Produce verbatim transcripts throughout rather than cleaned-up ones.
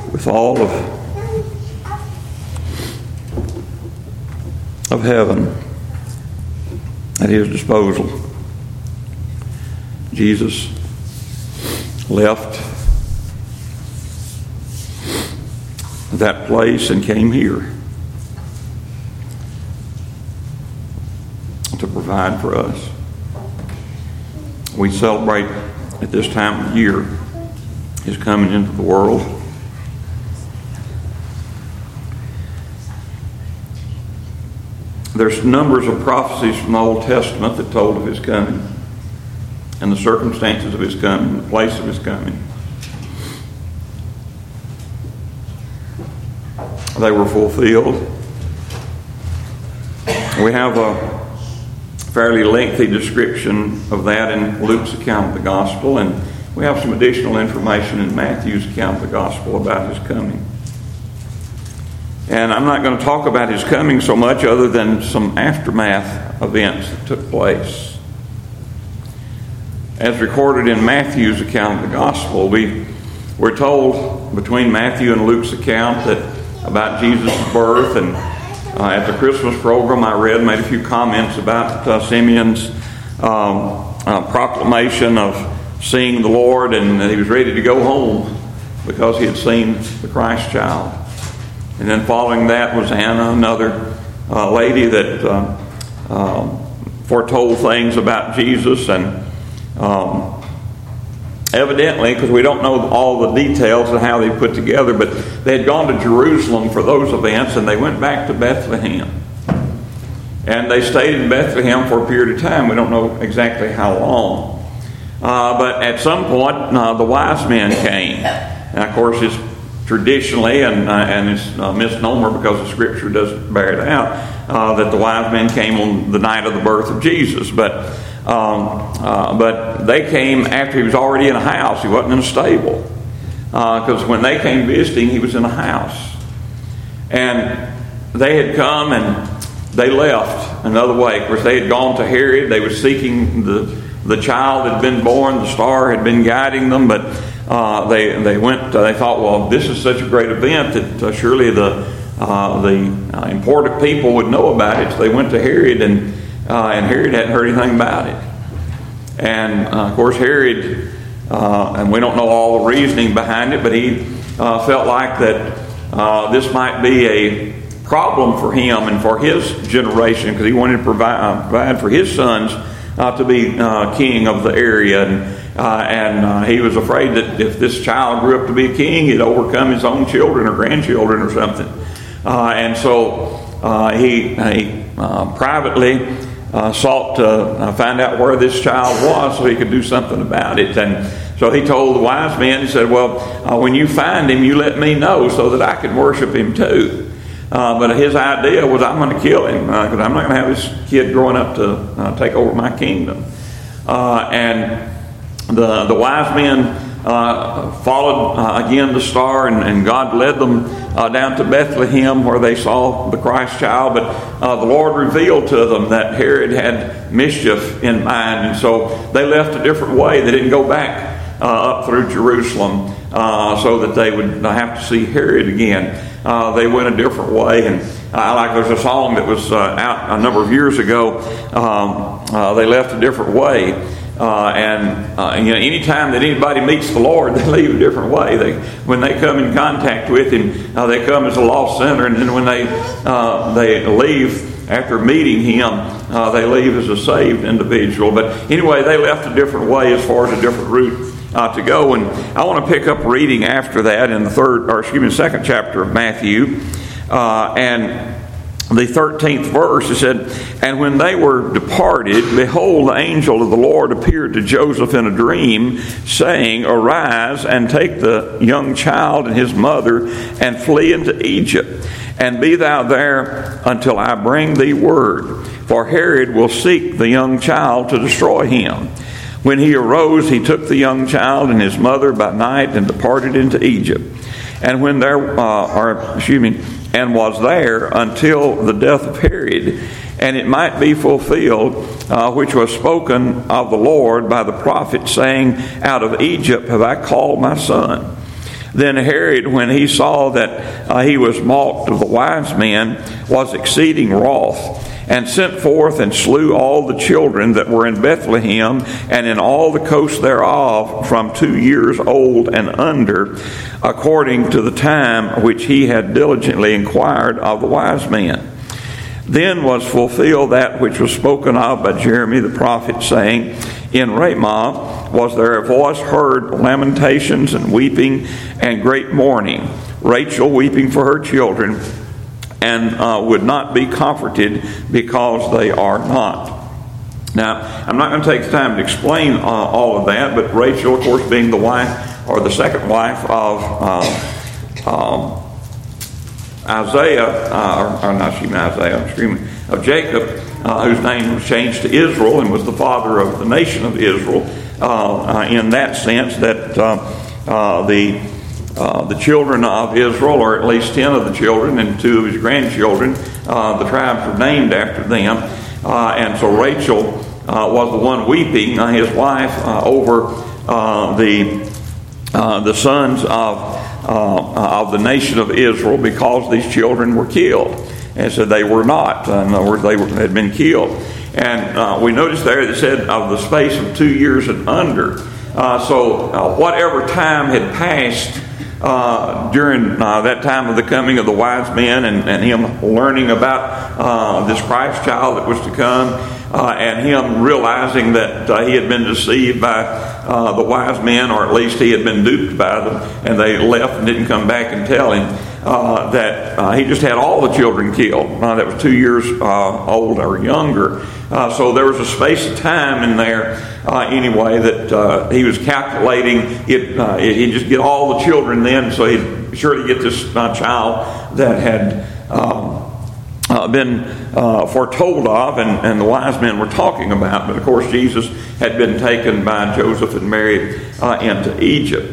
with all of, of heaven at his disposal, Jesus left that place and came here to provide for us. We celebrate at this time of year his coming into the world. There's numbers of prophecies from the Old Testament that told of his coming and the circumstances of his coming, the place of his coming. They were fulfilled. We have a fairly lengthy description of that in Luke's account of the gospel, and we have some additional information in Matthew's account of the gospel about his coming. And I'm not going to talk about his coming so much other than some aftermath events that took place. As recorded in Matthew's account of the gospel, we we're told between Matthew and Luke's account that about Jesus' birth, and uh, at the Christmas program I read, made a few comments about uh, Simeon's um, uh, proclamation of seeing the Lord, and that he was ready to go home because he had seen the Christ child. And then following that was Anna, another uh, lady that uh, um, foretold things about Jesus, and um, evidently, because we don't know all the details of how they put together, but they had gone to Jerusalem for those events, and they went back to Bethlehem. And they stayed in Bethlehem for a period of time. We don't know exactly how long. Uh, but at some point, uh, the wise men came. And of course, it's traditionally, and, uh, and it's a misnomer because the Scripture doesn't bear it out, uh, that the wise men came on the night of the birth of Jesus. But Um, uh, but they came after he was already in a house. He wasn't in a stable. Because uh, when they came visiting, he was in a house. And they had come and they left another way. Of course, they had gone to Herod. They were seeking the, the child that had been born. The star had been guiding them. But uh, they they went. Uh, they thought, well, this is such a great event that uh, surely the, uh, the uh, important people would know about it. So they went to Herod, and Uh, and Herod hadn't heard anything about it. And uh, of course Herod, uh, and we don't know all the reasoning behind it, but he uh, felt like that uh, this might be a problem for him and for his generation, because he wanted to provide, uh, provide for his sons uh, to be uh, king of the area. And, uh, and uh, he was afraid that if this child grew up to be a king, he'd overcome his own children or grandchildren or something. Uh, and so uh, he, he uh, privately Uh, sought to uh, find out where this child was so he could do something about it. And so he told the wise men, he said, well, uh, when you find him, you let me know so that I can worship him too. Uh, but his idea was, I'm going to kill him because uh, I'm not going to have this kid growing up to uh, take over my kingdom. Uh, and the, the wise men uh, followed uh, again the star, and, and God led them uh, down to Bethlehem where they saw the Christ child. But uh, the Lord revealed to them that Herod had mischief in mind, and so they left a different way. They didn't go back uh, up through Jerusalem uh, so that they would have to see Herod again. Uh, they went a different way. And I like, there's a song that was uh, out a number of years ago. Um, uh, they left a different way. Uh, and uh, you know, anytime that anybody meets the Lord, they leave a different way. They, when they come in contact with Him, uh, they come as a lost sinner, and then when they uh, they leave after meeting Him, uh, they leave as a saved individual. But anyway, they left a different way as far as a different route uh, to go. And I want to pick up reading after that in the third, or excuse me, second chapter of Matthew, uh, and the thirteenth verse. It said, and when they were departed, behold, the angel of the Lord appeared to Joseph in a dream, saying, arise and take the young child and his mother and flee into Egypt, and be thou there until I bring thee word, for Herod will seek the young child to destroy him. When he arose, he took the young child and his mother by night and departed into Egypt. And when there, uh, or excuse me, and was there until the death of Herod, and it might be fulfilled, uh, which was spoken of the Lord by the prophet, saying, out of Egypt have I called my son. Then Herod, when he saw that uh, he was mocked of the wise men, was exceeding wroth, and sent forth and slew all the children that were in Bethlehem and in all the coast thereof from two years old and under, according to the time which he had diligently inquired of the wise men. Then was fulfilled that which was spoken of by Jeremy the prophet, saying, In Ramah was there a voice heard, lamentations and weeping and great mourning, Rachel weeping for her children, and uh, would not be comforted because they are not. Now, I'm not going to take the time to explain uh, all of that, but Rachel, of course, being the wife, or the second wife of uh, um, Isaiah, uh, or, or not excuse me, Isaiah, I'm screaming, of Jacob, uh, whose name was changed to Israel and was the father of the nation of Israel, uh, uh, in that sense that uh, uh, the Uh, the children of Israel, or at least ten of the children and two of his grandchildren, uh, the tribes were named after them. Uh, and so Rachel uh, was the one weeping, uh, his wife, uh, over uh, the uh, the sons of uh, of the nation of Israel, because these children were killed. And so they were not. In other words, they were, had been killed. And uh, we noticed there that it said of the space of two years and under. Uh, so uh, whatever time had passed Uh, during uh, that time of the coming of the wise men, and, and him learning about uh, this Christ child that was to come, uh, and him realizing that uh, he had been deceived by uh, the wise men, or at least he had been duped by them, and they left and didn't come back and tell him uh, that uh, he just had all the children killed uh, that was two years uh, old or younger. Uh, so there was a space of time in there uh, anyway that uh, he was calculating it, uh, he'd just get all the children then, so he'd surely get this uh, child that had um, uh, been uh, foretold of, and, and the wise men were talking about. But of course Jesus had been taken by Joseph and Mary uh, into Egypt.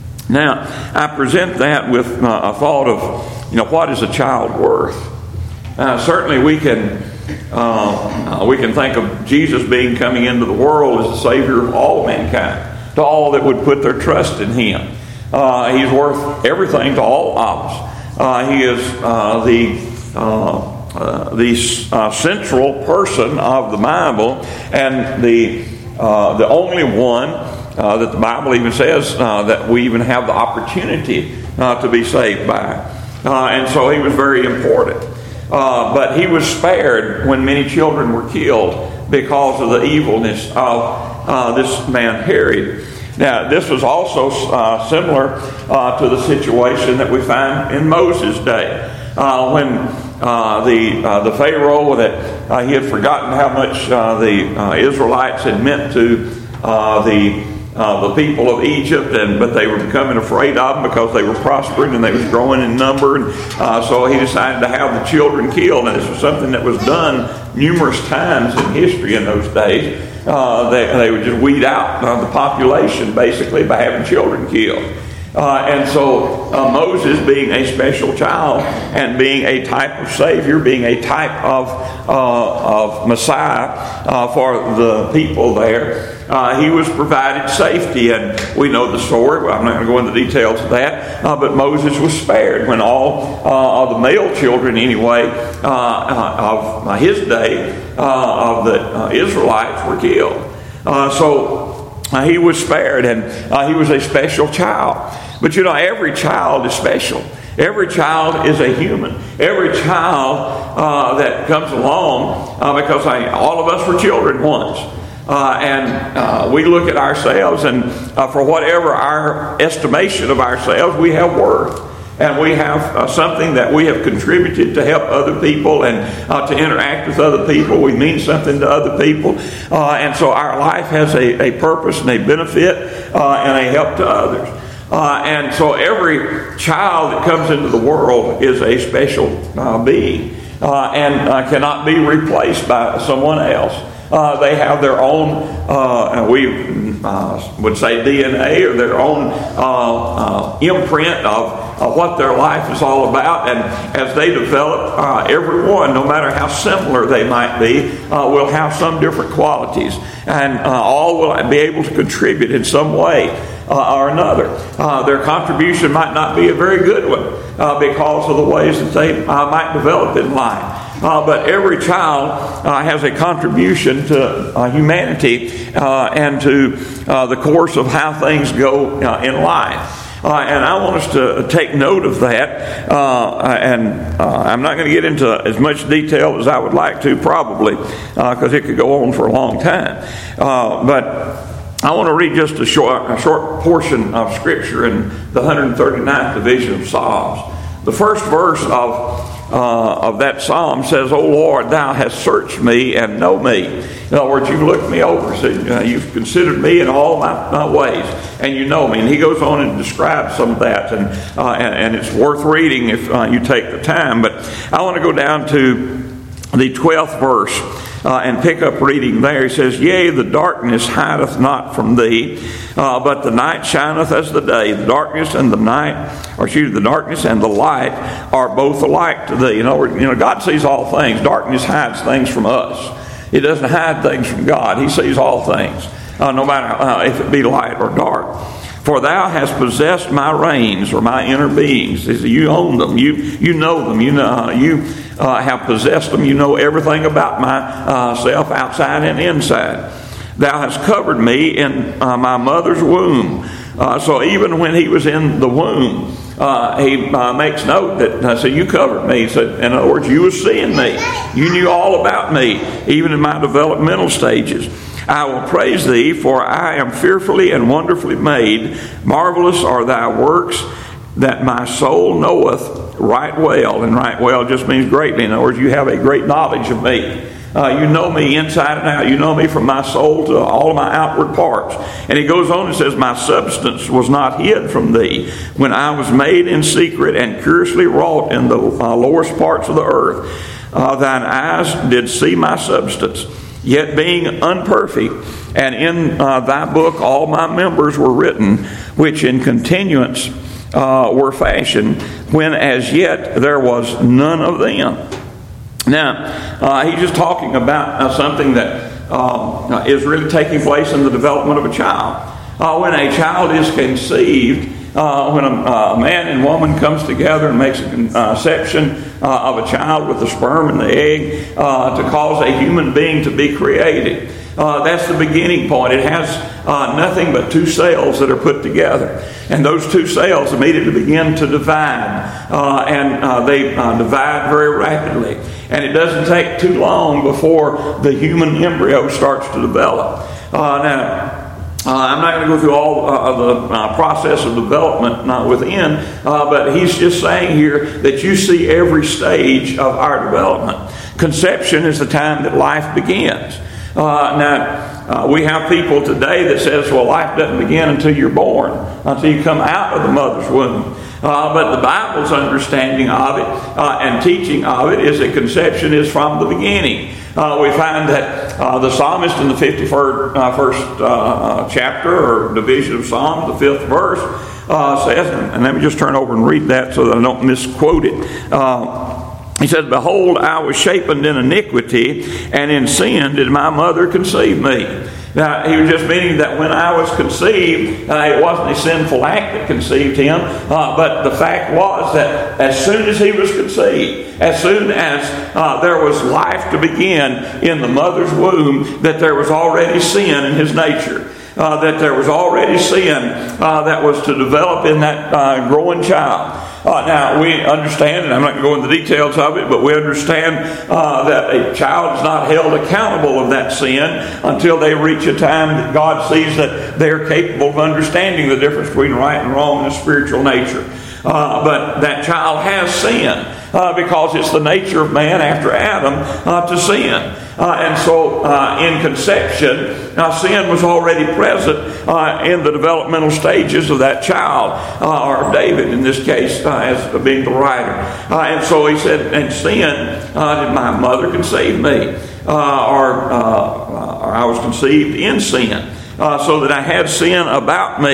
Now I present that with uh, a thought of, you know, what is a child worth? Uh, certainly we can Uh, uh, we can think of Jesus being coming into the world as the Savior of all mankind, to all that would put their trust in Him. Uh, he's worth everything to all of us. Uh, he is uh, the uh, uh, the uh, central person of the Bible, and the uh, the only one uh, that the Bible even says uh, that we even have the opportunity uh, to be saved by. Uh, and so He was very important. Uh, but he was spared when many children were killed because of the evilness of uh, this man Herod. Now, this was also uh, similar uh, to the situation that we find in Moses' day, uh, when uh, the uh, the Pharaoh that uh, he had forgotten how much uh, the uh, Israelites had meant to uh, the Uh, the people of Egypt, and but they were becoming afraid of them because they were prospering and they was growing in number, and uh, so he decided to have the children killed. And this was something that was done numerous times in history in those days. Uh, they, they would just weed out uh, the population basically by having children killed. Uh, and so uh, Moses, being a special child and being a type of Savior, being a type of uh, of Messiah uh, for the people there, uh, he was provided safety. And we know the story. Well, I'm not going to go into the details of that. Uh, but Moses was spared when all uh, of the male children, anyway, uh, uh, of his day, uh, of the uh, Israelites were killed. Uh, so uh, he was spared, and uh, he was a special child. But you know, every child is special. Every child is a human. Every child uh, that comes along, uh, because I, all of us were children once. Uh, and uh, we look at ourselves, and uh, for whatever our estimation of ourselves, we have worth. And we have uh, something that we have contributed to help other people and uh, to interact with other people. We mean something to other people. Uh, and so our life has a, a purpose and a benefit uh, and a help to others. Uh, and so every child that comes into the world is a special uh, being uh, and uh, cannot be replaced by someone else. Uh, they have their own, uh, we uh, would say D N A, or their own uh, uh, imprint of uh, what their life is all about. And as they develop, uh, everyone, no matter how similar they might be, uh, will have some different qualities. And uh, all will be able to contribute in some way uh, or another. Uh, their contribution might not be a very good one uh, because of the ways that they uh, might develop in life. Uh, but every child uh, has a contribution to uh, humanity uh, and to uh, the course of how things go uh, in life. Uh, and I want us to take note of that. Uh, and uh, I'm not going to get into as much detail as I would like to, probably, because uh, it could go on for a long time. Uh, but I want to read just a short, a short portion of Scripture in the one hundred thirty-ninth division of Psalms. The first verse of Uh, of that psalm says, "O Lord, thou hast searched me and know me." In other words, you've looked me over. So, uh, you've considered me in all my, my ways, and you know me. And he goes on and describes some of that, and uh, and, and it's worth reading if uh, you take the time. But I want to go down to the twelfth verse uh, and pick up reading there. He says, "Yea, the darkness hideth not from thee, uh, but the night shineth as the day. The darkness and the night, or excuse me, the darkness and the light are both alike to thee." In other words, you know, God sees all things. Darkness hides things from us. It doesn't hide things from God. He sees all things, uh, no matter uh, if it be light or dark. "For thou hast possessed my reins," or my inner beings. You own them. You you know them. You know you uh, have possessed them. You know everything about myself, uh, outside and inside. "Thou hast covered me in uh, my mother's womb." Uh, so even when he was in the womb, uh, he uh, makes note that, uh, so you covered me. So in other words, you were seeing me. You knew all about me, even in my developmental stages. "I will praise thee, for I am fearfully and wonderfully made. Marvelous are thy works, that my soul knoweth right well." And right well just means greatly. In other words, you have a great knowledge of me. Uh, you know me inside and out. You know me from my soul to all of my outward parts. And he goes on and says, "My substance was not hid from thee, when I was made in secret and curiously wrought in the uh, lowest parts of the earth. Uh, thine eyes did see my substance, yet being unperfect, and in uh, thy book all my members were written, which in continuance uh, were fashioned, when as yet there was none of them." Now, uh, he's just talking about uh, something that uh, is really taking place in the development of a child. Uh, when a child is conceived, uh, when a, uh, a man and woman comes together and makes a conception uh, of a child with the sperm and the egg uh, to cause a human being to be created. Uh, that's the beginning point. It has uh, nothing but two cells that are put together. And those two cells immediately begin to divide. Uh, and uh, they uh, divide very rapidly. And it doesn't take too long before the human embryo starts to develop. Uh, now, Uh, I'm not going to go through all uh, of the uh, process of development uh, within, uh, but he's just saying here that you see every stage of our development. Conception is the time that life begins. Uh, now, uh, we have people today that says, well, life doesn't begin until you're born, until you come out of the mother's womb. Uh, but the Bible's understanding of it uh, and teaching of it is that conception is from the beginning. Uh, we find that uh, the psalmist in the fifty-first uh, first, uh, chapter or division of Psalms, the fifth verse, uh, says, and let me just turn over and read that so that I don't misquote it. Uh, he says, "Behold, I was shapen in iniquity, and in sin did my mother conceive me." Now, he was just meaning that when I was conceived, uh, it wasn't a sinful act that conceived him, uh, but the fact was that as soon as he was conceived, as soon as uh, there was life to begin in the mother's womb, that there was already sin in his nature. Uh, that there was already sin uh, that was to develop in that uh, growing child. Uh, now, we understand, and I'm not going to go into the details of it, but we understand uh, that a child is not held accountable of that sin until they reach a time that God sees that they're capable of understanding the difference between right and wrong in a spiritual nature. Uh, but that child has sin uh, because it's the nature of man after Adam uh, to sin. Uh, and so uh, in conception, uh, sin was already present uh, in the developmental stages of that child, uh, or David in this case, uh, as being the writer. Uh, and so he said, "In sin uh, did my mother conceive me," uh, or, uh, or I was conceived in sin, uh, so that I had sin about me.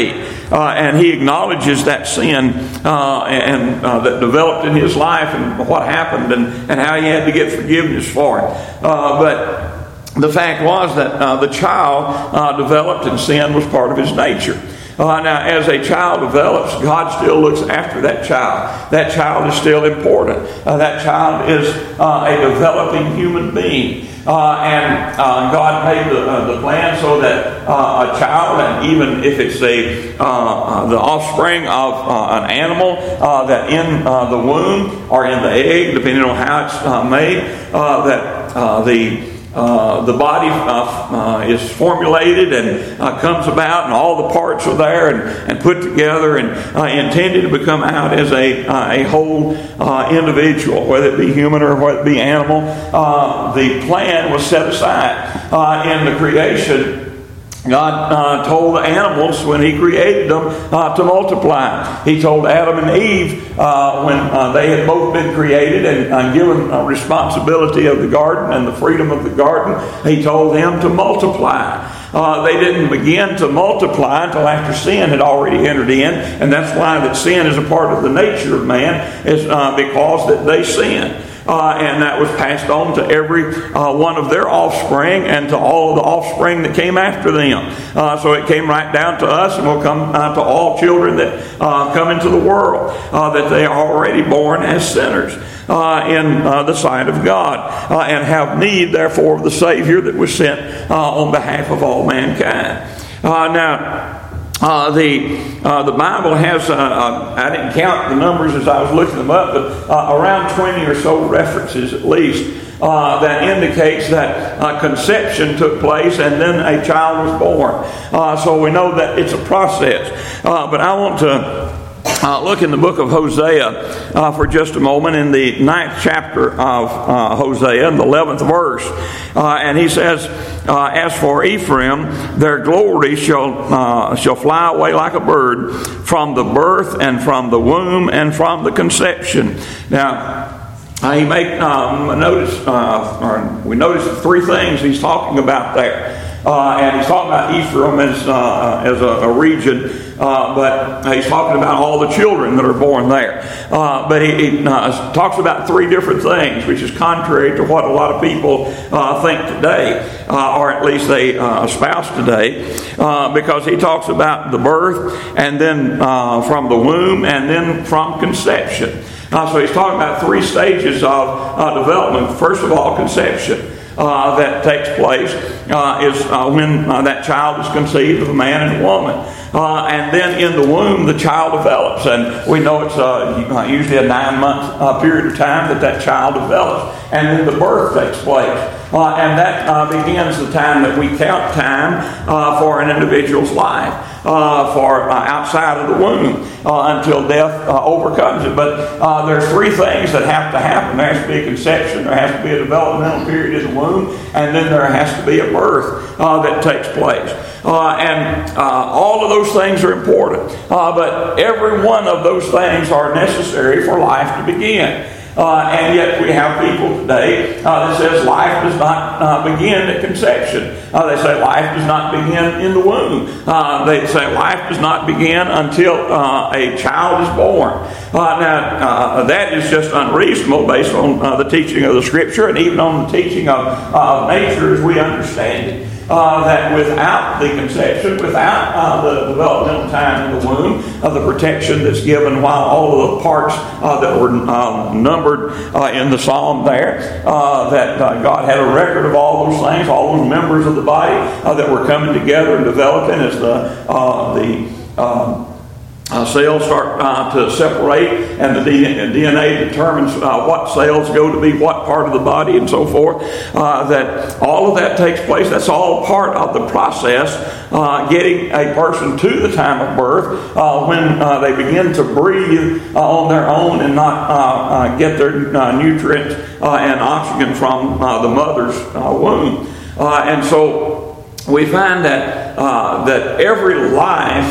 uh, and he acknowledges that sin uh, and uh, that developed in his life and what happened and, and how he had to get forgiveness for it. Uh, but the fact was that uh, the child uh, developed, and sin was part of his nature. Uh, now, as a child develops, God still looks after that child. That child is still important. Uh, that child is uh, a developing human being. Uh, and uh, God made the, uh, the plan so that uh, a child, and even if it's a uh, uh, the offspring of uh, an animal, uh, that in uh, the womb or in the egg, depending on how it's uh, made, uh, that uh, the Uh, the body uh, uh, is formulated and uh, comes about, and all the parts are there and, and put together and uh, intended to become out as a uh, a whole uh, individual, whether it be human or whether it be animal. Uh, the plan was set aside uh, in the creation. God uh, told the animals when He created them uh, to multiply. He told Adam and Eve uh, when uh, they had both been created and uh, given uh, responsibility of the garden and the freedom of the garden, He told them to multiply. Uh, they didn't begin to multiply until after sin had already entered in, and that's why that sin is a part of the nature of man, is uh, because that they sinned. Uh, and that was passed on to every uh, one of their offspring and to all of the offspring that came after them. Uh, so it came right down to us, and will come uh, to all children that uh, come into the world, uh, that they are already born as sinners uh, in uh, the sight of God, uh, and have need, therefore, of the Savior that was sent uh, on behalf of all mankind. Uh, now, Uh, the uh, the Bible has, uh, uh, I didn't count the numbers as I was looking them up, but uh, around twenty or so references at least uh, that indicates that uh, conception took place and then a child was born. Uh, so we know that it's a process. Uh, but I want to Uh, look in the book of Hosea uh, for just a moment, in the ninth chapter of uh, Hosea, in the eleventh verse. Uh, and he says, uh, As for Ephraim, their glory shall uh, shall fly away like a bird from the birth and from the womb and from the conception. Now, uh, he make um, notice, uh, or we notice three things he's talking about there. Uh, and he's talking about Ephraim as, uh, as a, a region, uh, but he's talking about all the children that are born there. Uh, but he, he uh, talks about three different things, which is contrary to what a lot of people uh, think today, uh, or at least they uh, espouse today, uh, because he talks about the birth, and then uh, from the womb, and then from conception. Uh, so he's talking about three stages of uh, development. First of all, conception. Uh, that takes place uh, is uh, when uh, that child is conceived of a man and a woman. Uh, and then in the womb, the child develops. And we know it's uh, usually a nine-month uh, period of time that that child develops. And then the birth takes place. Uh, and that uh, begins the time that we count time uh, for an individual's life, uh, for uh, outside of the womb, uh, until death uh, overcomes it. But uh, there's three things that have to happen. There has to be a conception, there has to be a developmental period in the womb, and then there has to be a birth uh, that takes place. Uh, and uh, all of those things are important. Uh, but every one of those things are necessary for life to begin. Uh, and yet we have people today uh, that says life does not uh, begin at conception. Uh, they say life does not begin in the womb. Uh, they say life does not begin until uh, a child is born. Uh, now, uh, that is just unreasonable based on uh, the teaching of the Scripture and even on the teaching of uh, nature as we understand it. Uh, that without the conception, without uh, the developmental time in the womb, uh, the protection that's given while all of the parts uh, that were um, numbered uh, in the psalm there, uh, that uh, God had a record of all those things, all those members of the body uh, that were coming together and developing as the uh, the um, Uh, cells start uh, to separate, and the D N A determines uh, what cells go to be what part of the body and so forth. Uh, that all of that takes place. That's all part of the process uh, getting a person to the time of birth uh, when uh, they begin to breathe uh, on their own and not uh, uh, get their uh, nutrients uh, and oxygen from uh, the mother's uh, womb. Uh, and so we find that uh, that every life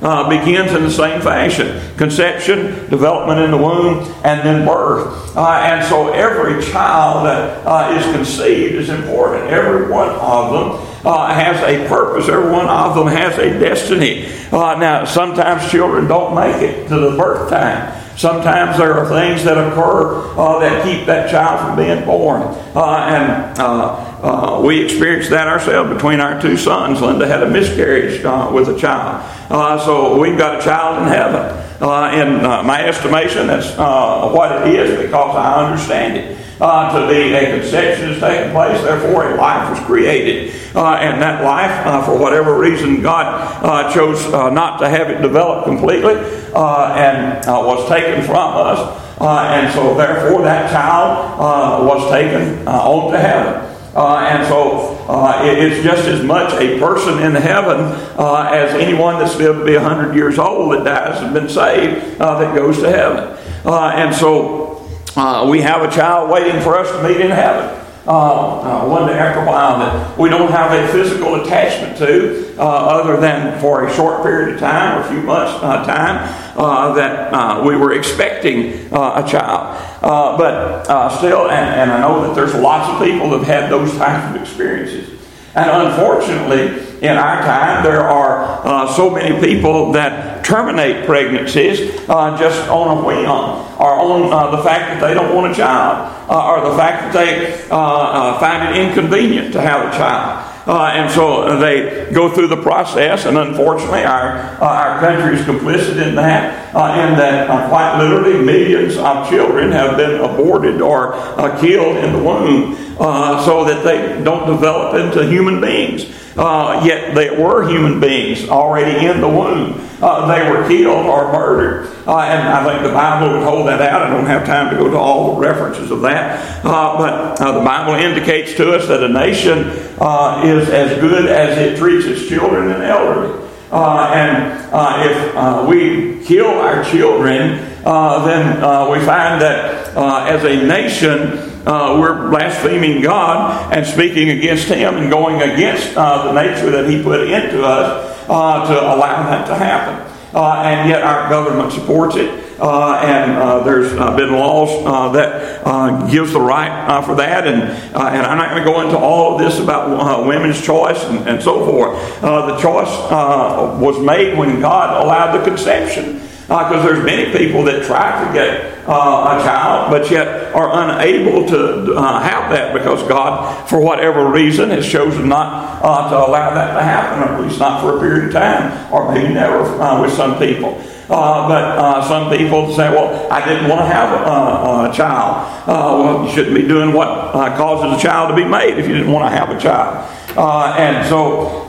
uh, begins in the same fashion. Conception, development in the womb, and then birth. Uh, and so every child that uh, is conceived is important. Every one of them uh, has a purpose. Every one of them has a destiny. Uh, now, sometimes children don't make it to the birth time. Sometimes there are things that occur uh, that keep that child from being born. Uh, and uh, uh, we experienced that ourselves between our two sons. Linda had a miscarriage uh, with a child. Uh, so we've got a child in heaven. Uh, in uh, my estimation, that's uh, what it is, because I understand it. Uh, to be a conception has taken place, therefore a life was created. Uh, and that life, uh, for whatever reason, God uh, chose uh, not to have it develop completely uh, and uh, was taken from us. Uh, and so therefore that child uh, was taken uh, on to heaven. Uh, and so uh, it, it's just as much a person in heaven uh, as anyone that's lived to be one hundred years old that dies and been saved uh, that goes to heaven. Uh, and so Uh, we have a child waiting for us to meet in heaven. Uh, uh, one day after a while that we don't have a physical attachment to, uh, other than for a short period of time, or a few months uh, time, uh, that uh, we were expecting uh, a child. Uh, but uh, still, and, and I know that there's lots of people that have had those types of experiences. And unfortunately, in our time, there are uh, so many people that terminate pregnancies uh, just on a whim, or on uh, the fact that they don't want a child, uh, or the fact that they uh, uh, find it inconvenient to have a child. Uh, and so they go through the process, and unfortunately our uh, our country is complicit in that, uh, in that uh, quite literally millions of children have been aborted or uh, killed in the womb, uh, so that they don't develop into human beings. Uh, yet they were human beings already in the womb. Uh, they were killed or murdered. Uh, and I think the Bible would hold that out. I don't have time to go to all the references of that. Uh, but uh, the Bible indicates to us that a nation uh, is as good as it treats its children and elderly. Uh, and uh, if uh, we kill our children, uh, then uh, we find that uh, as a nation, Uh, we're blaspheming God and speaking against Him and going against uh, the nature that He put into us uh, to allow that to happen. Uh, and yet our government supports it. Uh, and uh, there's uh, been laws uh, that uh, gives the right uh, for that. And uh, and I'm not going to go into all of this about uh, women's choice and, and so forth. Uh, the choice uh, was made when God allowed the conception. Because uh, there's many people that try to get uh, a child, but yet are unable to uh, have that because God, for whatever reason, has chosen not uh, to allow that to happen, or at least not for a period of time, or maybe never uh, with some people. Uh, but uh, some people say, well, I didn't want to have a, a child. Uh, well, you shouldn't be doing what uh, causes a child to be made if you didn't want to have a child. Uh, and so...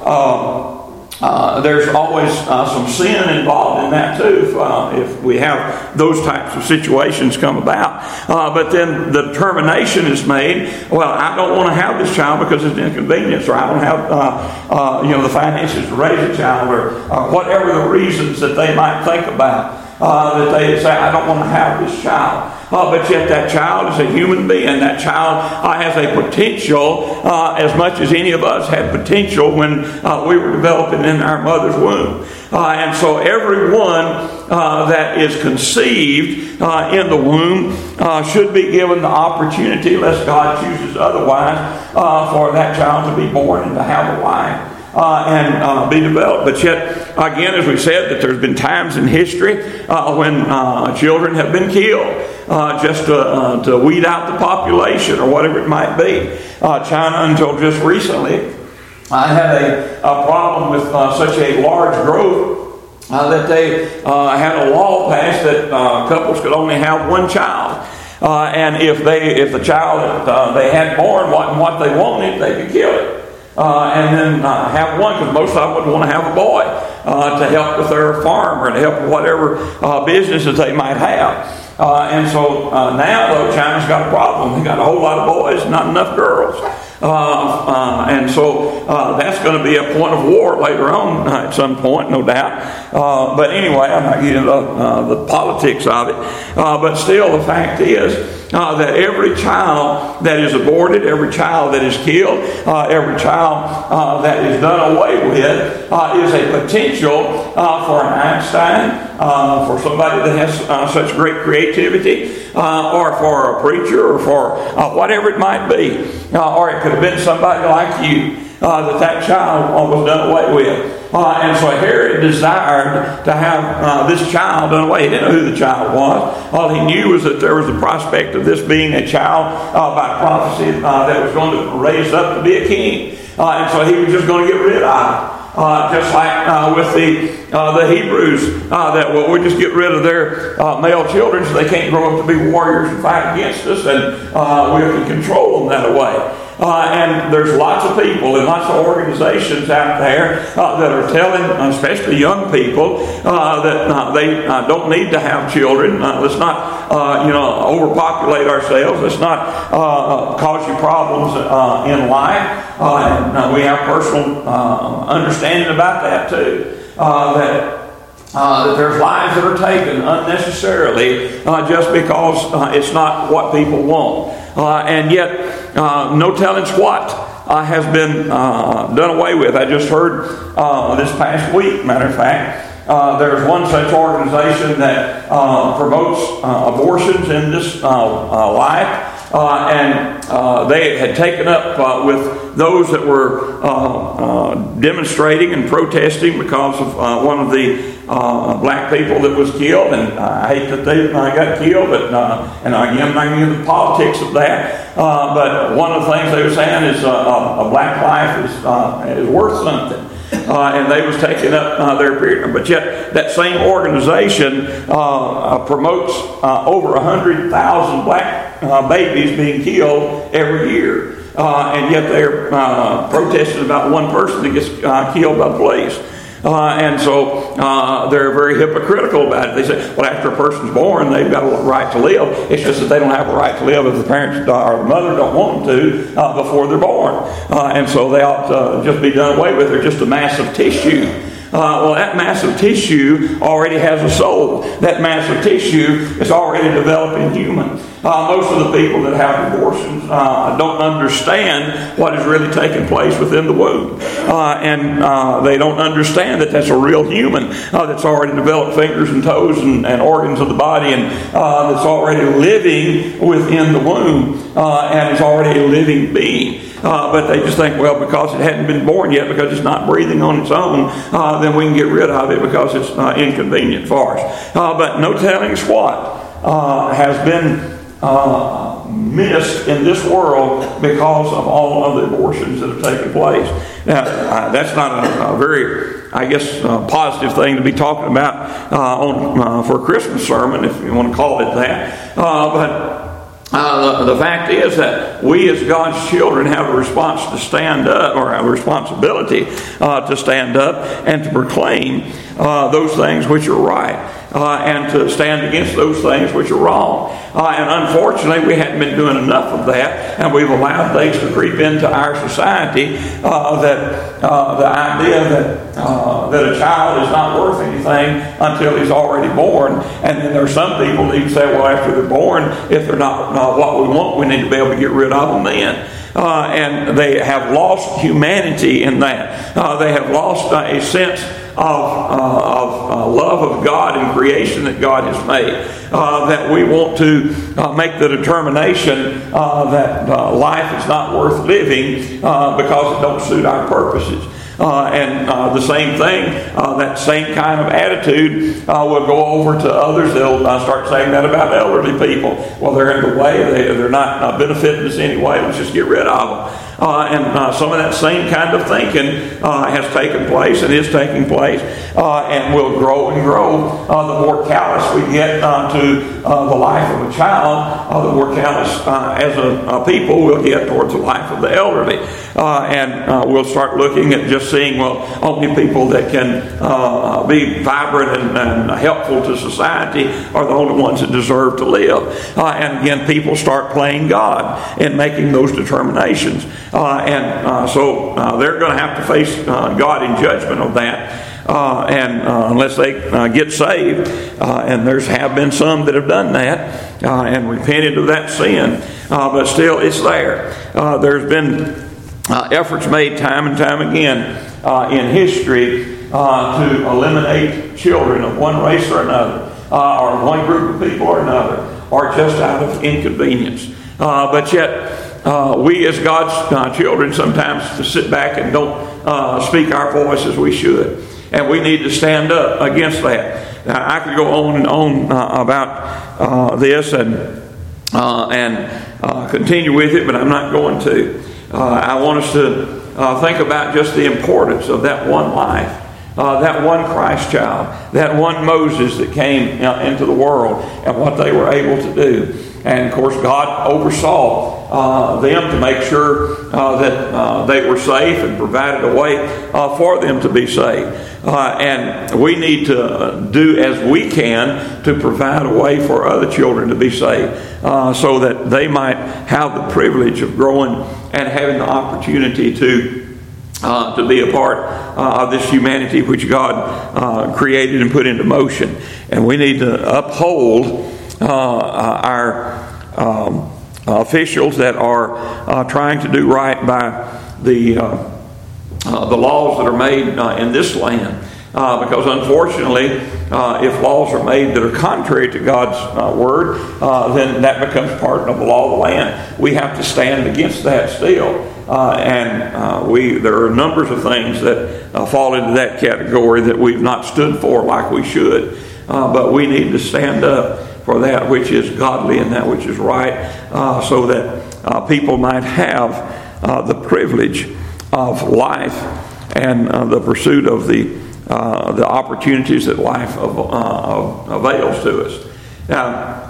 Uh, Uh, there's always uh, some sin involved in that too, if, uh, if we have those types of situations come about. Uh, but then the determination is made, well, I don't want to have this child because it's inconvenience, or I don't have uh, uh, you know, the finances to raise a child, or uh, whatever the reasons that they might think about. Uh, that they say, I don't want to have this child. Uh, but yet that child is a human being. That child uh, has a potential uh, as much as any of us had potential when uh, we were developing in our mother's womb. Uh, and so everyone uh, that is conceived uh, in the womb uh, should be given the opportunity, unless God chooses otherwise, uh, for that child to be born and to have a life. Uh, and uh, be developed. But yet, again, as we said, that there's been times in history uh, when uh, children have been killed uh, just to, uh, to weed out the population or whatever it might be. Uh, China, until just recently, I had a, a problem with uh, such a large growth uh, that they uh, had a law passed that uh, couples could only have one child. Uh, and if they, if the child that uh, they had born wasn't what they wanted, they could kill it. Uh, and then uh, have one, because most of them would want to have a boy uh, to help with their farm or to help with whatever uh, businesses they might have. Uh, and so uh, now, though, China's got a problem. They got a whole lot of boys, not enough girls. Uh, uh, and so uh, that's going to be a point of war later on uh, at some point, no doubt. Uh, but anyway, I'm not getting into uh, the politics of it. Uh, but still, the fact is uh, that every child that is aborted, every child that is killed, uh, every child uh, that is done away with uh, is a potential uh, for an Einstein, uh, for somebody that has uh, such great creativity, uh, or for a preacher, or for uh, whatever it might be. Uh, or it could have been somebody like you uh, that that child was done away with. Uh, and so Herod desired to have uh, this child done away. He didn't know who the child was. All he knew was that there was the prospect of this being a child uh, by prophecy uh, that was going to raise up to be a king. Uh, and so he was just going to get rid of it. Uh, just like uh, with the uh, the Hebrews, uh, that well, we just get rid of their uh, male children so they can't grow up to be warriors and fight against us, and uh, we can control them that way. Uh, and there's lots of people and lots of organizations out there uh, that are telling, especially young people, uh, that uh, they uh, don't need to have children. Uh, let's not, uh, you know, overpopulate ourselves. Let's not uh, cause you problems uh, in life. Uh, and uh, we have personal uh, understanding about that too. Uh, that Uh, that there's lives that are taken unnecessarily uh, just because uh, it's not what people want. Uh, and yet, uh, no telling what uh, has been uh, done away with. I just heard uh, this past week, matter of fact, uh, there's one such organization that uh, promotes uh, abortions in this uh, uh, life. Uh, and uh, they had taken up uh, with those that were uh, uh, demonstrating and protesting because of uh, one of the uh, black people that was killed. And I hate that they uh, got killed, but uh, and again, I'm not going to get into the politics of that. Uh, but one of the things they were saying is uh, a black life is uh, is worth something. Uh, and they was taking up uh, their period. But yet that same organization uh, uh, promotes uh, over one hundred thousand black uh, babies being killed every year. Uh, and yet they're uh, protesting about one person that gets uh, killed by the police. Uh, and so uh, they're very hypocritical about it. They say, well, after a person's born, they've got a right to live. It's just that they don't have a right to live if the parents or the mother don't want them to uh, before they're born. Uh, and so they ought to just be done away with. They're just a mass of tissue. Uh, well, that mass of tissue already has a soul. That mass of tissue is already developing human. Uh, most of the people that have abortions uh, don't understand what is really taking place within the womb. Uh, and uh, they don't understand that that's a real human uh, that's already developed fingers and toes and, and organs of the body, and uh, that's already living within the womb uh, and is already a living being. Uh, but they just think, well, because it hadn't been born yet, because it's not breathing on its own, uh, then we can get rid of it because it's uh, inconvenient for us. Uh, but no telling us what uh, has been uh, missed in this world because of all of the abortions that have taken place. Now, uh, that's not a, a very, I guess, uh, positive thing to be talking about uh, on uh, for a Christmas sermon, if you want to call it that. Uh, but Uh, the, the fact is that we as God's children have a response to stand up, or a responsibility uh, to stand up and to proclaim uh, those things which are right, uh, and to stand against those things which are wrong. Uh, and unfortunately, we hadn't been doing enough of that, and we've allowed things to creep into our society uh, that uh, the idea that uh, that a child is not worth anything until he's already born. And then there are some people that even say, well, after they're born, if they're not uh, what we want, we need to be able to get rid of them then. Uh, and they have lost humanity in that. Uh, they have lost uh, a sense of, uh, of uh, love of God and creation that God has made. Uh, that we want to uh, make the determination uh, that uh, life is not worth living uh, because it don't suit our purposes. Uh, and uh, the same thing, uh, that same kind of attitude uh, will go over to others. They'll uh, start saying that about elderly people. Well, they're in the way. They, they're not uh, benefiting us anyway. Let's just get rid of them. Uh, and uh, some of that same kind of thinking uh, has taken place and is taking place uh, and will grow and grow. Uh, the more callous we get uh, to uh, the life of a child, uh, the more callous uh, as a, a people we'll get towards the life of the elderly. Uh, and uh, we'll start looking at just seeing, well, only people that can uh, be vibrant and, and helpful to society are the only ones that deserve to live. Uh, and again, people start playing God in making those determinations. Uh, and uh, so uh, they're going to have to face uh, God in judgment of that. uh, and uh, unless they uh, get saved. Uh, and there's have been some that have done that uh, and repented of that sin, uh, but still it's there. Uh, there's been uh, efforts made time and time again uh, in history uh, to eliminate children of one race or another, uh, or one group of people or another, or just out of inconvenience. Uh, but yet, Uh, we as God's uh, children sometimes to sit back and don't uh, speak our voice as we should. And we need to stand up against that. Now, I could go on and on uh, about uh, this and uh, and uh, continue with it, but I'm not going to. Uh, I want us to uh, think about just the importance of that one life, uh, that one Christ child, that one Moses that came uh, into the world and what they were able to do. And of course, God oversaw uh, them to make sure uh, that uh, they were safe and provided a way uh, for them to be saved. Uh, and we need to do as we can to provide a way for other children to be saved, uh, so that they might have the privilege of growing and having the opportunity to uh, to be a part uh, of this humanity which God uh, created and put into motion. And we need to uphold Uh, our um, officials that are uh, trying to do right by the uh, uh, the laws that are made uh, in this land, uh, because unfortunately, uh, if laws are made that are contrary to God's uh, word, uh, then that becomes part of the law of the land. We have to stand against that still, uh, and uh, we there are numbers of things that uh, fall into that category that we've not stood for like we should, uh, but we need to stand up for that which is godly and that which is right, uh, so that uh, people might have uh, the privilege of life and uh, the pursuit of the uh, the opportunities that life of, uh, avails to us. Now,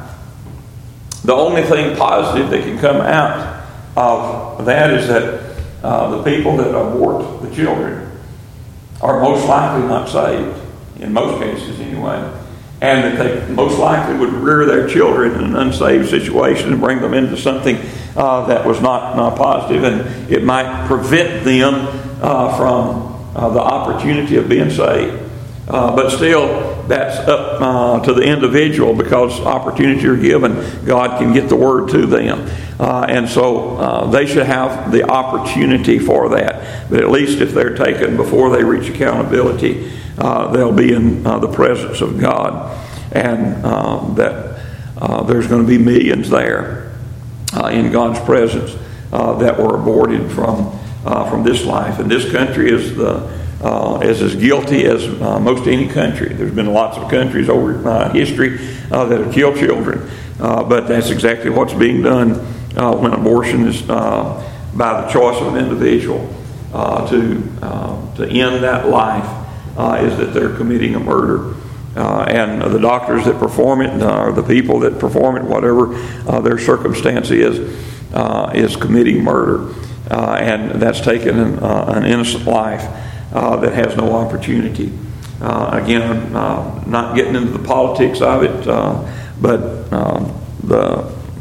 the only thing positive that can come out of that is that uh, the people that abort the children are most likely not saved, in most cases anyway. And that they most likely would rear their children in an unsaved situation and bring them into something uh, that was not, not positive, and it might prevent them uh, from uh, the opportunity of being saved. Uh, but still, that's up uh, to the individual, because opportunities are given. God can get the word to them. Uh, and so uh, they should have the opportunity for that. But at least if they're taken before they reach accountability, Uh, they'll be in uh, the presence of God, and um, that uh, there's going to be millions there uh, in God's presence uh, that were aborted from uh, from this life. And this country is the uh, is as guilty as uh, most any country. There's been lots of countries over uh, history uh, that have killed children, uh, but that's exactly what's being done uh, when abortion is uh, by the choice of an individual uh, to uh, to end that life. Uh, is that they're committing a murder. Uh, and the doctors that perform it, uh, or the people that perform it, whatever uh, their circumstance is, uh, is committing murder. Uh, and that's taken an, uh, an innocent life uh, that has no opportunity. Uh, again, I'm uh, not getting into the politics of it, uh, but uh, the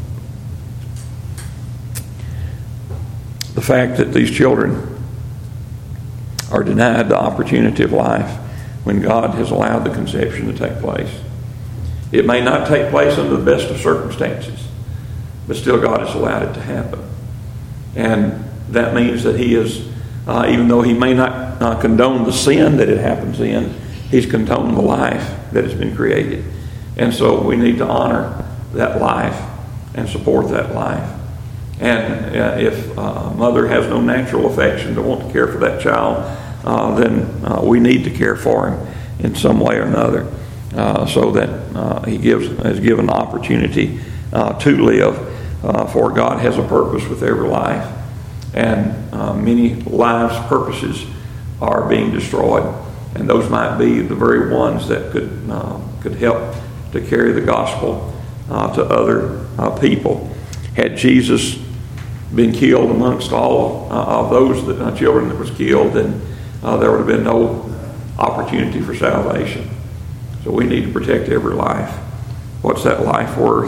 the fact that these children are denied the opportunity of life when God has allowed the conception to take place. It may not take place under the best of circumstances, but still God has allowed it to happen. And that means that He is, uh, even though He may not uh, condone the sin that it happens in, He's condoned the life that has been created. And so we need to honor that life and support that life. And uh, if a mother has no natural affection to want to care for that child, uh, then uh, we need to care for him in some way or another, uh, so that uh, he gives is given the opportunity uh, to live. Uh, for God has a purpose with every life, and uh, many lives' purposes are being destroyed, and those might be the very ones that could uh, could help to carry the gospel uh, to other uh, people. Had Jesus been killed amongst all uh, of those that, uh, children that was killed, then uh, there would have been no opportunity for salvation. So we need to protect every life. What's that life worth?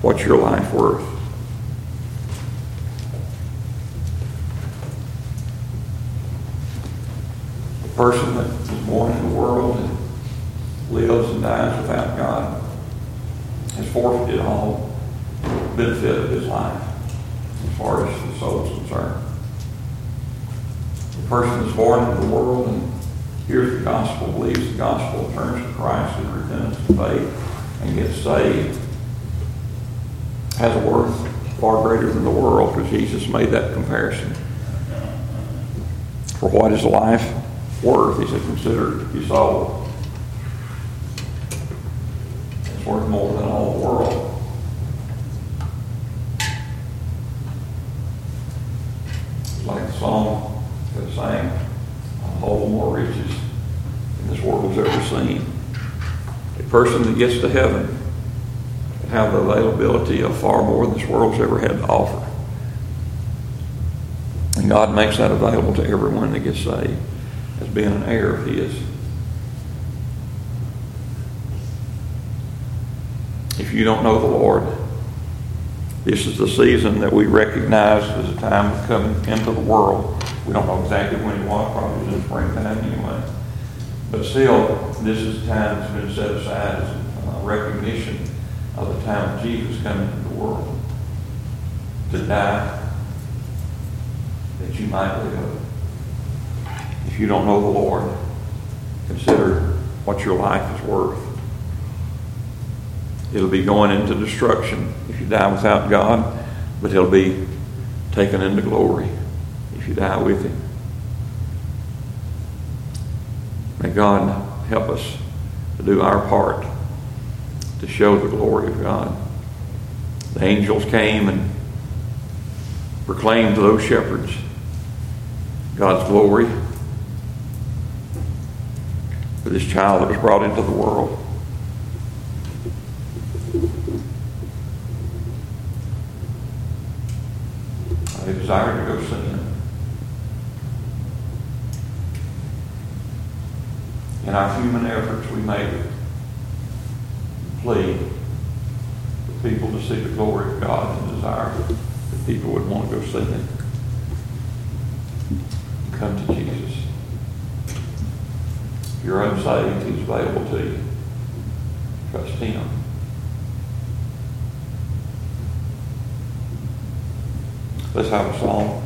what's your life worth? The person that is born in the world and lives and dies without God has forfeited all benefit of his life as far as the soul is concerned. The person that's born into the world and hears the gospel, believes the gospel, turns to Christ in repentance and faith, and gets saved, has a worth far greater than the world, because Jesus made that comparison. For what is life worth? He said, consider your soul. It's worth more than all the world. It's like the song that sang, I'll hold more riches than this world's ever seen. A person that gets to heaven will have the availability of far more than this world's ever had to offer. And God makes that available to everyone that gets saved as being an heir of his. If you don't know the Lord, this is the season that we recognize as a time of coming into the world. We don't know exactly when it was, probably in springtime anyway. But still, this is the time that's been set aside as a recognition of the time of Jesus coming into the world. To die, that you might live. If you don't know the Lord, consider what your life is worth. It'll be going into destruction if you die without God, but it'll be taken into glory if you die with him. May God help us to do our part to show the glory of God. The angels came and proclaimed to those shepherds God's glory for this child that was brought into the world. They desired to go see him. In our human efforts, we may plead for people to see the glory of God and desire that people would want to go see him. Come to Jesus. If you're unsaved, he's available to you. Trust him. Let's have a song.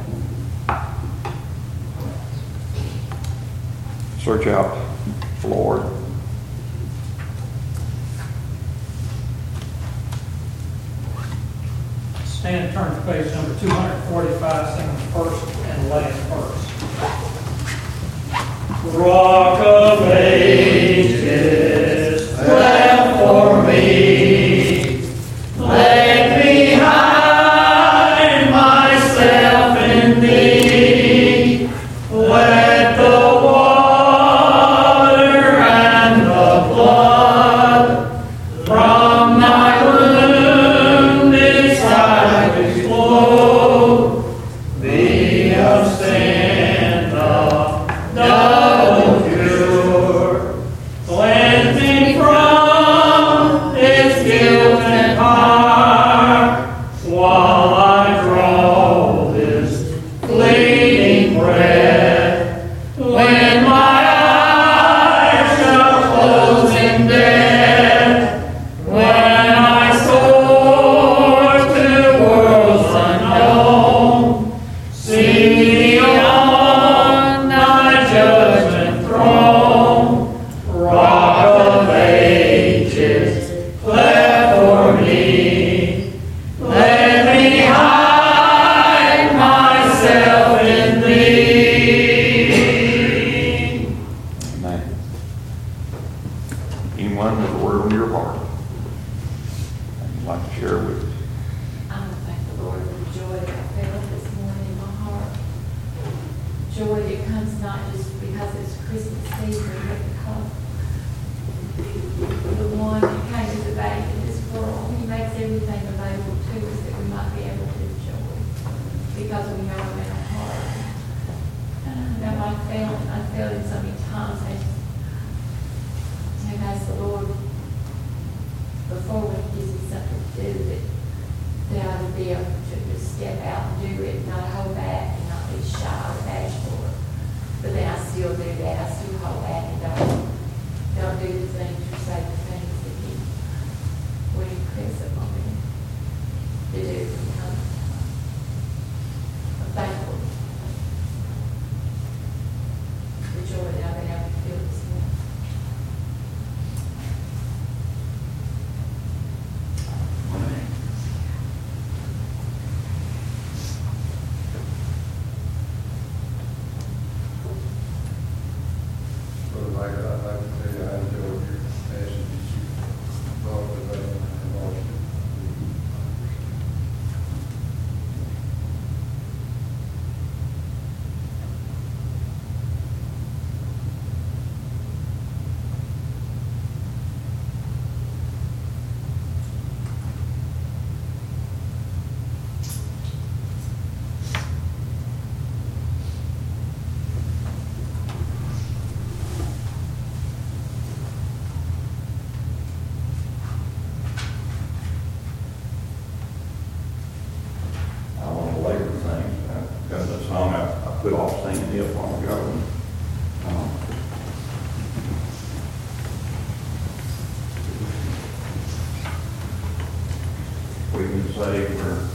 Search out the Lord. Stand and turn to page number two forty-five, sing the first and last verse. Rock of ages, cleft for me, let me hide myself in thee, let the water and the blood from thy wounded side flow, be a stand of double cure, cleanse me from its guilt and harm, while I draw this fleeting breath, when my eyes shall close in death, when I soar to worlds unknown, see thee on thy judgment throne, rock of ages, cleft for me, let me hide myself in thee. Amen. Anyone with a word on your heart that you'd like to share with us? I want to thank the Lord for the joy that I felt this morning in my heart. Joy that comes not just because it's Christmas season, but because the one who came to the baby in this world, he makes everything available to us that we might be able to enjoy because we know him in our heart. And I know I felt, I felt it so many times. I just have asked the Lord before when he gives me something to do that live to just step out and do it, not hold back and not be shy or bashful. But then I still do that. I still hold back and don't, don't do the things or say the things that he would impress upon me to do from time to time. I'm thankful for the joy that I've been able to feel this morning. Put off singing it a while ago. Um, we can say we're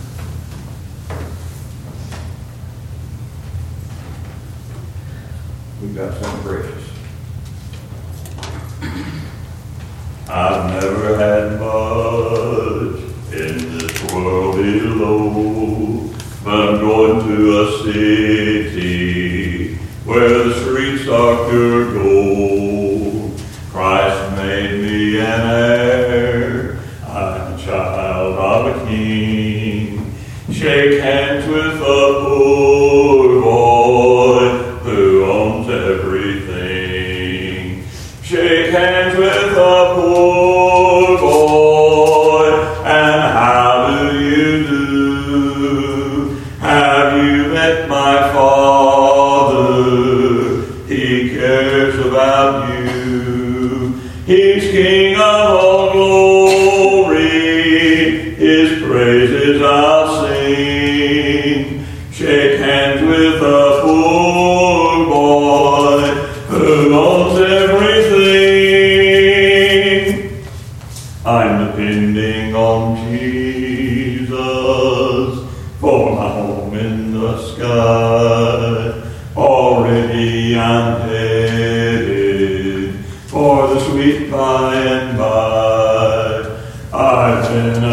we've got some gracious. I've never had much in this world below, but I'm going to a city where the streets are pure gold. Christ made me an heir. I'm a child of a king. Shake hands with a poor boy who owns everything. Shake hands with a poor boy, and how do you do? Have you met my Father? He cares about you. He's King of all glory. His praises I'll sing. Shake hands with a poor boy who owns everything. I'm depending on Jesus for my home in the sky. Already I'm headed for the sweet by and by. I've been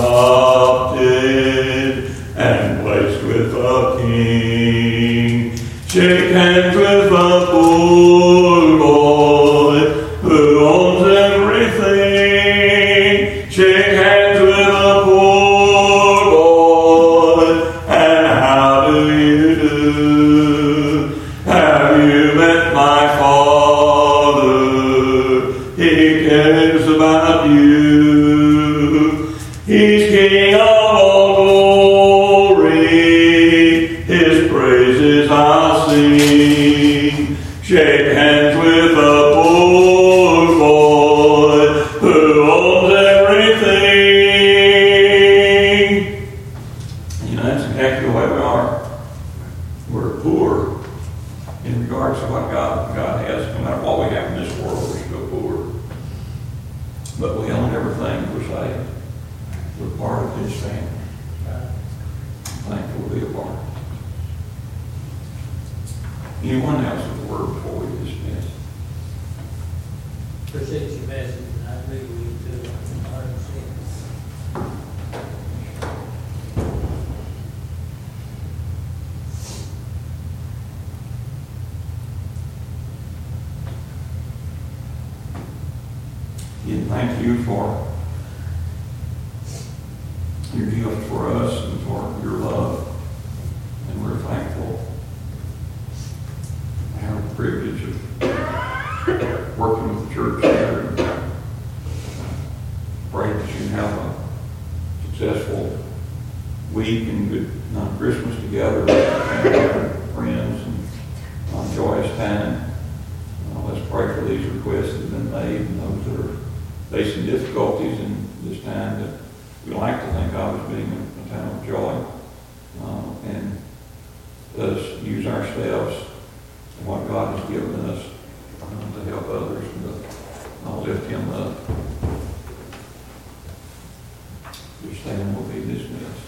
adopted and placed with a king. Shake hands with a poor boy who owns everything. Shake hands with a poor boy, and how do you do? Have you met my Father? He cares about you. He's King of all glory. His praises I'll sing. Shake hands with a poor boy who owns everything. You know, that's exactly the way we are. We're poor in regards to what God, God has. No matter what we have in this world, we're still poor. But we own everything we're saved. We're part of His family. I'm thankful to be a part. Anyone else with a word before we dismiss? Appreciate your message, and I agree with you too, one hundred percent. And thank you for your gift for us and for your love. And we're thankful to have the privilege of working with the church here. And pray that you have a successful week and good uh, Christmas together with your family and friends and a joyous time. Uh, let's pray for these requests that have been made and those that are facing difficulties in this time that we like to think of as being a a time of joy, uh, and let us use ourselves and what God has given us uh, to help others and to uh, lift Him up. Your stand will be dismissed.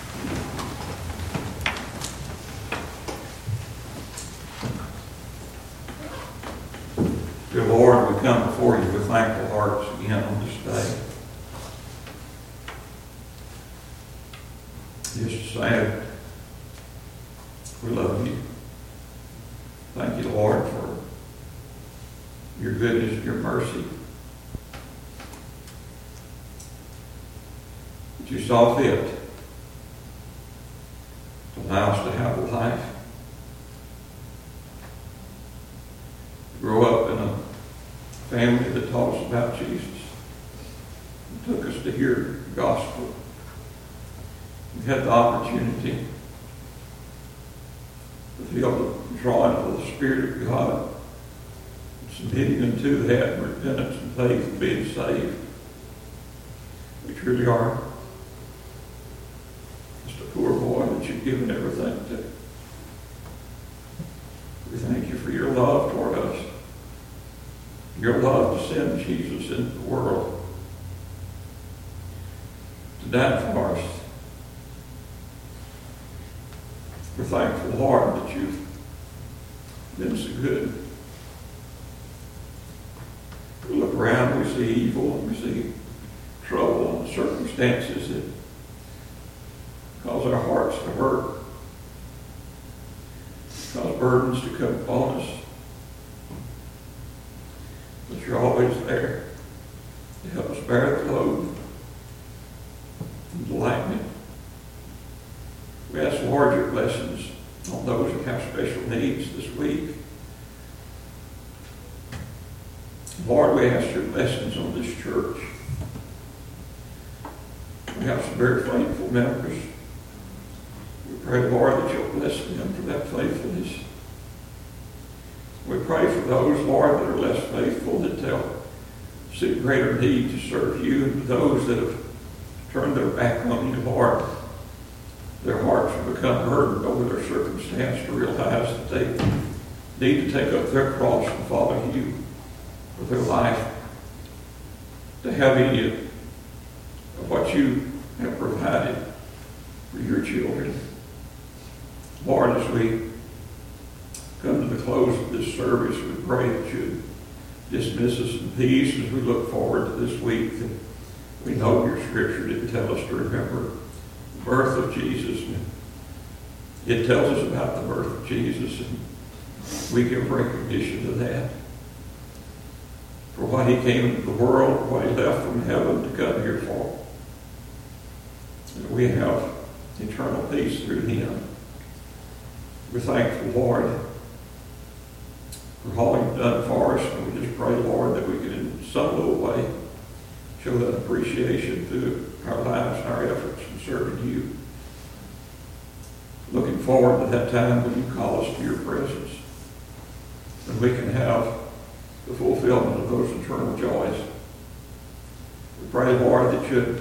Dear Lord, we come before you with thankful hearts again on this day. Just to say, we love you. Thank you, Lord, for your goodness and your mercy. That you saw fit to allow us to have a life, to grow up in a family that taught us about Jesus, and took us to hear the gospel. We had the opportunity to feel the drawing of the Spirit of God, submitting unto that repentance and faith and being saved. We truly are just a poor boy that you've given everything to. We thank you for your love toward us, your love to send Jesus into the world to die for us. We're thankful, Lord, that you've been so good. We look around, we see evil, and we see trouble and circumstances that cause our hearts to hurt, cause burdens to come upon us. But you're always there to help us bear the load and to lighten it. We ask, Lord, your blessings on those who have special needs this week. Lord, we ask your blessings on this church. We have some very faithful members. We pray, Lord, that you'll bless them for that faithfulness. We pray for those, Lord, that are less faithful, that they'll see greater need to serve you, and those that have turned their back on you, Lord, their hearts have become burdened over their circumstance to realize that they need to take up their cross and follow you for their life, to have any of what you have provided for your children. Lord, as we come to the close of this service, we pray that you dismiss us in peace as we look forward to this week. That we know your scripture didn't tell us to remember the birth of Jesus. It tells us about the birth of Jesus, and we give recognition to that. For what he came into the world, what he left from heaven to come here for. And we have eternal peace through him. We're thankful, Lord, for all you've done for us, and we just pray, Lord, that we can in some little way show that appreciation through our lives and our efforts in serving you. Looking forward to that time when you call us to your presence, when we can have the fulfillment of those eternal joys. We pray, Lord, that you'd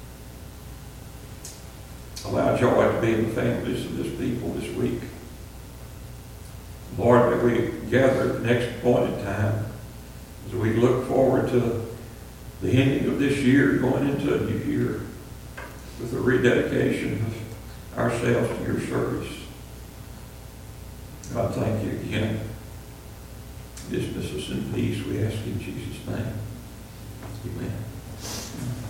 allow joy to be in the families of this people this week. Lord, that we gather at the next appointed time as we look forward to the ending of this year, going into a new year with a rededication of ourselves to your service. God, thank you again. Dismiss us in peace, we ask in Jesus' name. Amen.